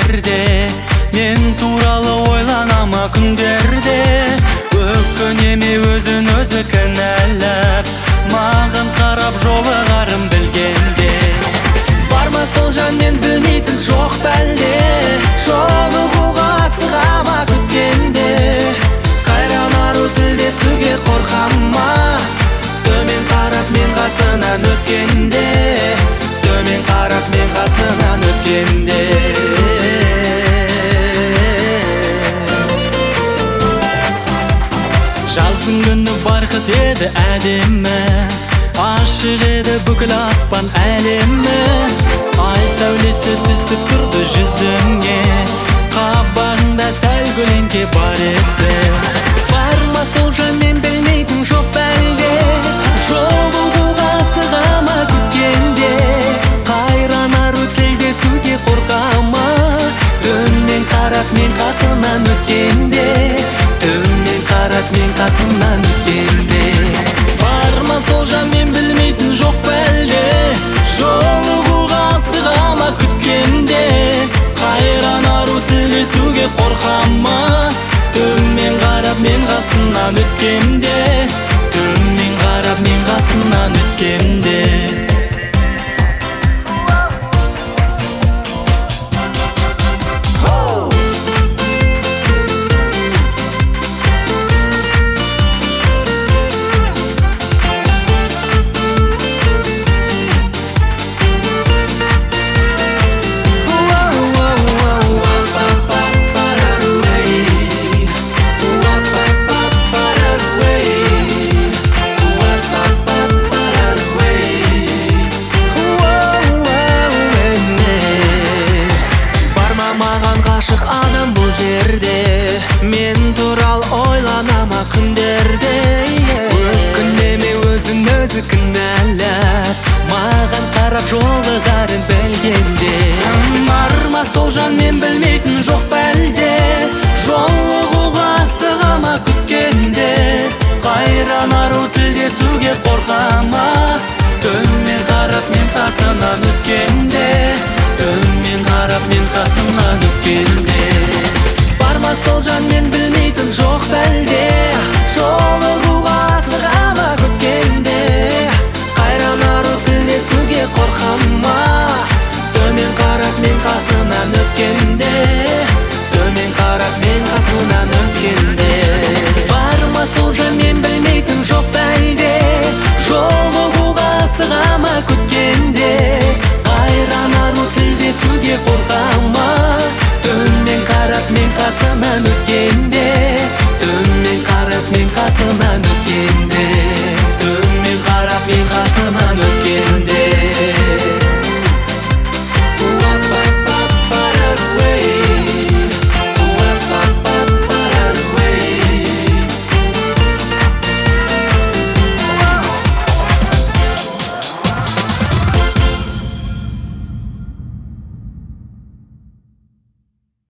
күндерде, мен туралы ойланама күндерде. Өккөн эми өзүн өзү кінәлап, маған қарап жолығарын білгенде. Барма сол жан, мен білмейтін жоқ бәлде, жолығуға асығама күткенде. Қайранару тілдесуге қорқама, төмен қарап мен қасынан өткенде, төмен қарап мен қасынан өткенде. Жаздың күні барқыт еді әдемі, ашық еді бүкіл аспан әлемі. Ай сәулесі түсіп тұрды жүзіңе, қабағыңда сәл көлеңке бар еді. Барма сол жан, мен білмейтін жоқ бәлде, жолығуға асығама күткенде. Қайранару тілдесуге қорқама, төмен қарап мен қасынан өткенде, төмен қарап мен қасынан өткенде. Барма сол жан, мен білмейтін жоқ бәлде, жолығуға асығама күткенде. Қайранару тілдесуге қорқама, төмен қарап мен қасынан өткенде, төмен қарап мен қасынан өткенде. Ғашық адам бұл жерде, мен турал ойланама күндерде. Өкінеме өзін өзі кінәлап, маған қарап жолығарын білгенде. Барма сол жан, мен білмейтін жоқ бәлде, жолығуға асығама күткенде. Қайранару тілдесуге қорқама, төмен қарап мен қасынан өткенде, төмен қарап мен қасынан өткенде. Барма сол жан, мен білмейтін жоқ бәлде, жолығуға асығама күткенде. Қайранару тілдесуге қорқама, төмен қарап мен қасынан өткенде, төмен қарап мен қасынан өткенде. Барма сол жан, мен білмейтін жоқ бәлде, жолығуға асығама күткенде. Қайранару тілдесуге қорқама, төмен қарап мен қасынан өткенде.